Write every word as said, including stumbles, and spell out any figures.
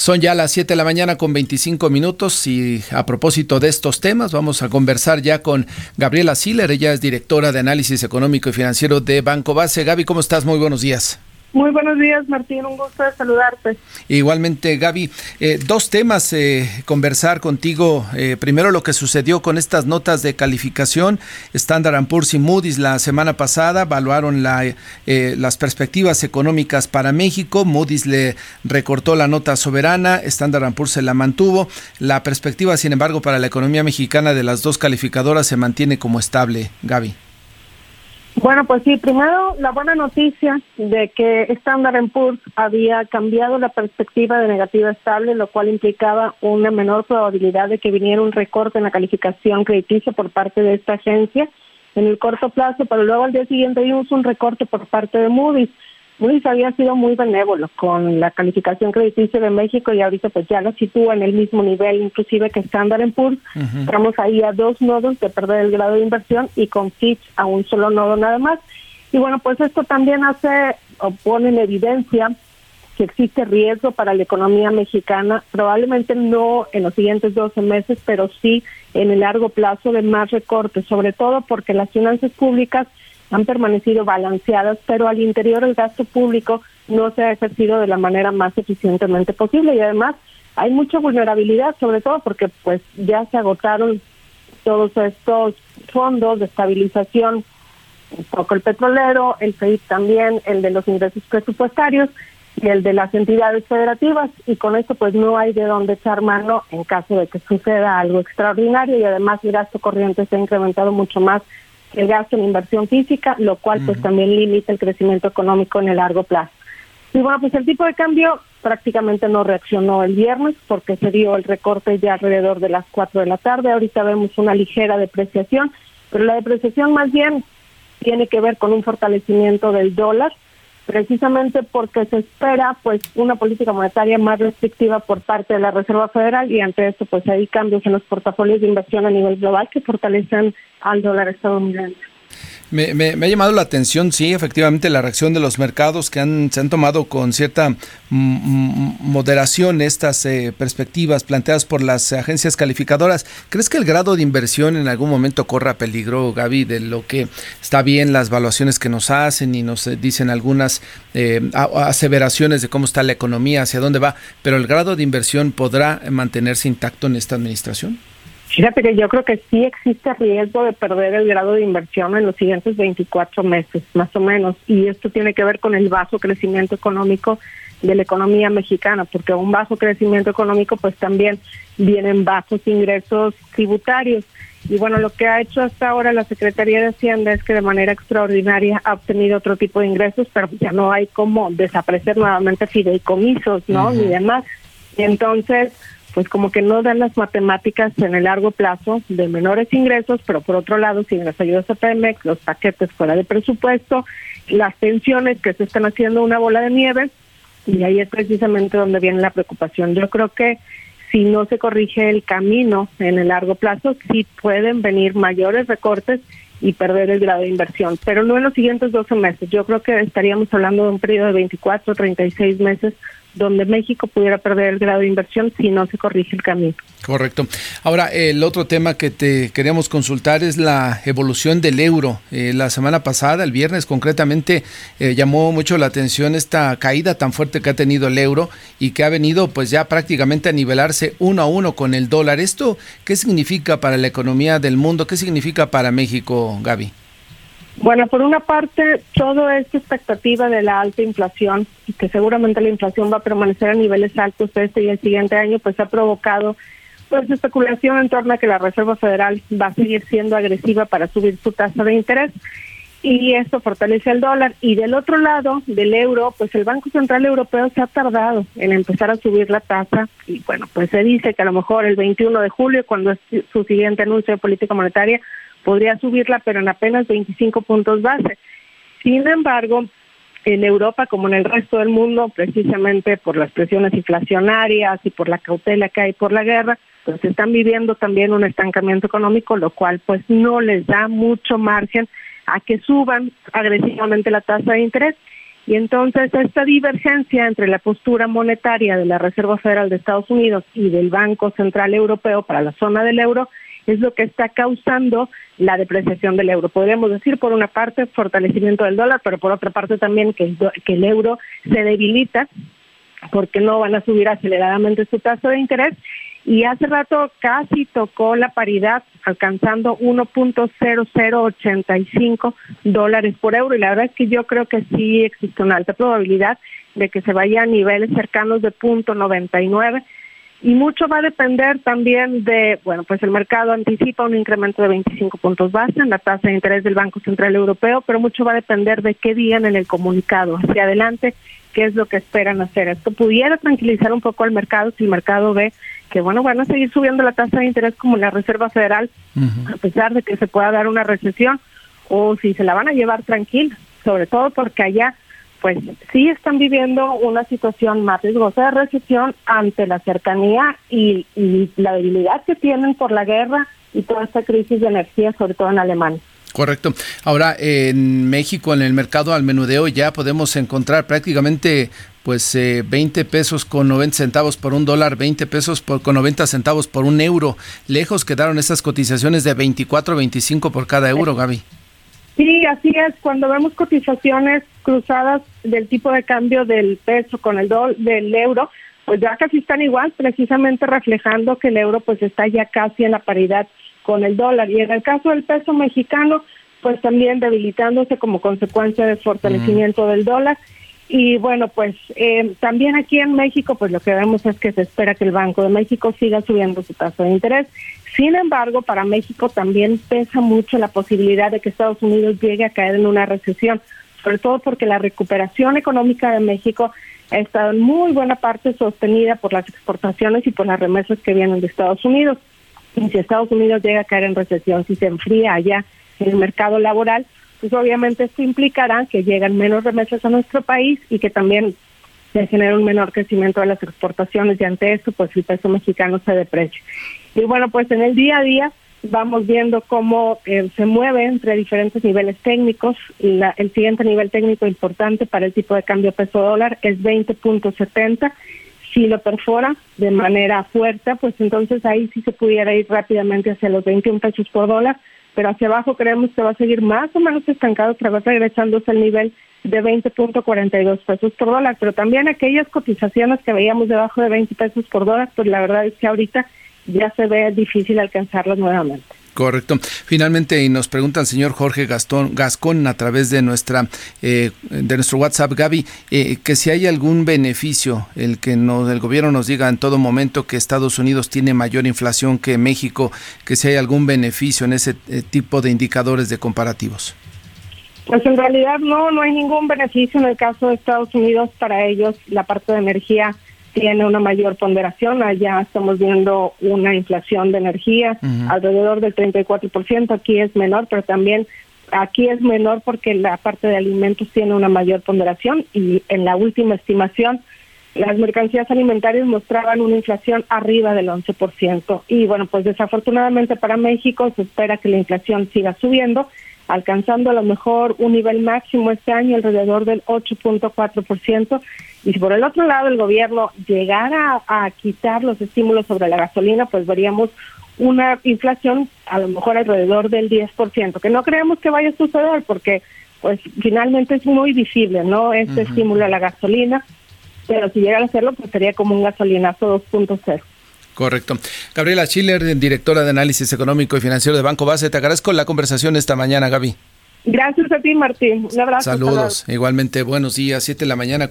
Son ya las siete de la mañana con veinticinco minutos y a propósito de estos temas vamos a conversar ya con Gabriela Siller. Ella es directora de análisis económico y financiero de Banco Base. Gaby, ¿cómo estás? Muy buenos días. Muy buenos días, Martín, un gusto de saludarte. Igualmente, Gaby, eh, dos temas eh, conversar contigo. Eh, primero, lo que sucedió con estas notas de calificación. Standard and Poor's y Moody's la semana pasada evaluaron la, eh, las perspectivas económicas para México. Moody's le recortó la nota soberana, Standard and Poor's se la mantuvo. La perspectiva, sin embargo, para la economía mexicana de las dos calificadoras se mantiene como estable, Gaby. Bueno, pues sí, primero la buena noticia de que Standard and Poor's había cambiado la perspectiva de negativa a estable, lo cual implicaba una menor probabilidad de que viniera un recorte en la calificación crediticia por parte de esta agencia en el corto plazo, pero luego al día siguiente vimos un recorte por parte de Moody's. Moody's había sido muy benévolo con la calificación crediticia de México y ahorita pues ya lo sitúa en el mismo nivel inclusive que Standard and Poor's. Uh-huh. Estamos ahí a dos nodos de perder el grado de inversión y con Fitch a un solo nodo nada más. Y bueno, pues esto también hace o pone en evidencia que existe riesgo para la economía mexicana, probablemente no en los siguientes doce meses, pero sí en el largo plazo de más recortes, sobre todo porque las finanzas públicas han permanecido balanceadas, pero al interior el gasto público no se ha ejercido de la manera más eficientemente posible y además hay mucha vulnerabilidad, sobre todo porque pues ya se agotaron todos estos fondos de estabilización, un poco el petrolero, el F E I P también, el de los ingresos presupuestarios y el de las entidades federativas, y con esto pues no hay de dónde echar mano en caso de que suceda algo extraordinario, y además el gasto corriente se ha incrementado mucho más el gasto en inversión física, lo cual pues uh-huh. también limita el crecimiento económico en el largo plazo. Y bueno, pues el tipo de cambio prácticamente no reaccionó el viernes porque se dio el recorte ya alrededor de las cuatro de la tarde. Ahorita vemos una ligera depreciación, pero la depreciación más bien tiene que ver con un fortalecimiento del dólar, precisamente porque se espera pues una política monetaria más restrictiva por parte de la Reserva Federal, y ante esto pues hay cambios en los portafolios de inversión a nivel global que fortalecen al dólar estadounidense. Me, me, me ha llamado la atención, sí, efectivamente, la reacción de los mercados que han se han tomado con cierta m- moderación estas eh, perspectivas planteadas por las agencias calificadoras. ¿Crees que el grado de inversión en algún momento corra peligro, Gaby, de lo que está bien las evaluaciones que nos hacen y nos dicen algunas eh, aseveraciones de cómo está la economía, hacia dónde va, pero el grado de inversión podrá mantenerse intacto en esta administración? Fíjate que yo creo que sí existe riesgo de perder el grado de inversión en los siguientes veinticuatro meses, más o menos, y esto tiene que ver con el bajo crecimiento económico de la economía mexicana, porque un bajo crecimiento económico pues también vienen bajos ingresos tributarios. Y bueno, lo que ha hecho hasta ahora la Secretaría de Hacienda es que de manera extraordinaria ha obtenido otro tipo de ingresos, pero ya no hay como desaparecer nuevamente fideicomisos, ¿no? Uh-huh. Ni demás. Y entonces pues como que no dan las matemáticas en el largo plazo de menores ingresos, pero por otro lado, sin las ayudas a Pemex, los paquetes fuera de presupuesto, las pensiones que se están haciendo una bola de nieve, y ahí es precisamente donde viene la preocupación. Yo creo que si no se corrige el camino en el largo plazo, sí pueden venir mayores recortes y perder el grado de inversión, pero no en los siguientes doce meses. Yo creo que estaríamos hablando de un periodo de veinticuatro, treinta y seis meses donde México pudiera perder el grado de inversión si no se corrige el camino. Correcto. Ahora, el otro tema que te queríamos consultar es la evolución del euro. Eh, la semana pasada, el viernes concretamente, eh, llamó mucho la atención esta caída tan fuerte que ha tenido el euro y que ha venido pues ya prácticamente a nivelarse uno a uno con el dólar. ¿Esto qué significa para la economía del mundo? ¿Qué significa para México, Gaby? Bueno, por una parte, toda esta expectativa de la alta inflación, y que seguramente la inflación va a permanecer a niveles altos este y el siguiente año, pues ha provocado pues especulación en torno a que la Reserva Federal va a seguir siendo agresiva para subir su tasa de interés, y esto fortalece el dólar. Y del otro lado, del euro, pues el Banco Central Europeo se ha tardado en empezar a subir la tasa, y bueno, pues se dice que a lo mejor el veintiuno de julio, cuando es su siguiente anuncio de política monetaria, podría subirla, pero en apenas veinticinco puntos base. Sin embargo, en Europa, como en el resto del mundo, precisamente por las presiones inflacionarias y por la cautela que hay por la guerra, pues están viviendo también un estancamiento económico, lo cual pues no les da mucho margen a que suban agresivamente la tasa de interés. Y entonces esta divergencia entre la postura monetaria de la Reserva Federal de Estados Unidos y del Banco Central Europeo para la zona del euro es lo que está causando la depreciación del euro. Podríamos decir, por una parte, fortalecimiento del dólar, pero por otra parte también que el, que el euro se debilita porque no van a subir aceleradamente su tasa de interés. Y hace rato casi tocó la paridad, alcanzando uno punto cero cero ochenta y cinco dólares por euro. Y la verdad es que yo creo que sí existe una alta probabilidad de que se vaya a niveles cercanos de punto noventa y nueve. Y mucho va a depender también de, bueno, pues el mercado anticipa un incremento de veinticinco puntos base en la tasa de interés del Banco Central Europeo, pero mucho va a depender de qué digan en el comunicado hacia adelante, qué es lo que esperan hacer. Esto pudiera tranquilizar un poco al mercado si el mercado ve que, bueno, van a seguir subiendo la tasa de interés como la Reserva Federal, uh-huh. a pesar de que se pueda dar una recesión, o si se la van a llevar tranquila, sobre todo porque allá pues sí están viviendo una situación más riesgosa de recesión ante la cercanía y, y la debilidad que tienen por la guerra y toda esta crisis de energía, sobre todo en Alemania. Correcto. Ahora, en México, en el mercado al menudeo, ya podemos encontrar prácticamente pues eh, veinte pesos con noventa centavos por un dólar, veinte pesos por, con noventa centavos por un euro. Lejos quedaron estas cotizaciones de veinticuatro, veinticinco por cada euro, Gaby. Sí, así es. Cuando vemos cotizaciones cruzadas del tipo de cambio del peso con el do- del euro, pues ya casi están igual, precisamente reflejando que el euro pues está ya casi en la paridad con el dólar. Y en el caso del peso mexicano, pues también debilitándose como consecuencia del fortalecimiento mm. del dólar. Y bueno, pues eh, también aquí en México, pues lo que vemos es que se espera que el Banco de México siga subiendo su tasa de interés. Sin embargo, para México también pesa mucho la posibilidad de que Estados Unidos llegue a caer en una recesión, sobre todo porque la recuperación económica de México ha estado en muy buena parte sostenida por las exportaciones y por las remesas que vienen de Estados Unidos. Y si Estados Unidos llega a caer en recesión, si se enfría allá en el mercado laboral, pues obviamente esto implicará que llegan menos remesas a nuestro país y que también se genera un menor crecimiento de las exportaciones, y ante esto pues el peso mexicano se deprecia. Y bueno, pues en el día a día vamos viendo cómo eh, se mueve entre diferentes niveles técnicos. La, el siguiente nivel técnico importante para el tipo de cambio peso dólar es veinte punto setenta. Si lo perfora de manera fuerte, pues entonces ahí sí se pudiera ir rápidamente hacia los veintiún pesos por dólar, pero hacia abajo creemos que va a seguir más o menos estancado, otra vez regresándose al nivel de veinte punto cuarenta y dos pesos por dólar. Pero también aquellas cotizaciones que veíamos debajo de veinte pesos por dólar, pues la verdad es que ahorita ya se ve difícil alcanzarlas nuevamente. Correcto. Finalmente, y nos pregunta el señor Jorge Gastón, Gascón a través de nuestra eh, de nuestro WhatsApp, Gaby, eh, que si hay algún beneficio, el que nos, el gobierno nos diga en todo momento que Estados Unidos tiene mayor inflación que México, que si hay algún beneficio en ese eh, tipo de indicadores de comparativos. Pues en realidad no, no hay ningún beneficio en el caso de Estados Unidos. Para ellos la parte de energía tiene una mayor ponderación. Allá estamos viendo una inflación de energía uh-huh. alrededor del treinta y cuatro por ciento. Aquí es menor, pero también aquí es menor porque la parte de alimentos tiene una mayor ponderación, y en la última estimación las mercancías alimentarias mostraban una inflación arriba del once por ciento. Y bueno, pues desafortunadamente para México se espera que la inflación siga subiendo, alcanzando a lo mejor un nivel máximo este año alrededor del ocho punto cuatro por ciento. Y si por el otro lado el gobierno llegara a, a quitar los estímulos sobre la gasolina, pues veríamos una inflación a lo mejor alrededor del diez por ciento, que no creemos que vaya a suceder porque pues finalmente es muy visible, ¿no? Este uh-huh. estímulo a la gasolina, pero si llegara a hacerlo, pues sería como un gasolinazo dos punto cero. Correcto. Gabriela Schiller, directora de Análisis Económico y Financiero de Banco Base, te agradezco la conversación esta mañana, Gaby. Gracias a ti, Martín. Un abrazo. Saludos. Igualmente, buenos días, siete de la mañana.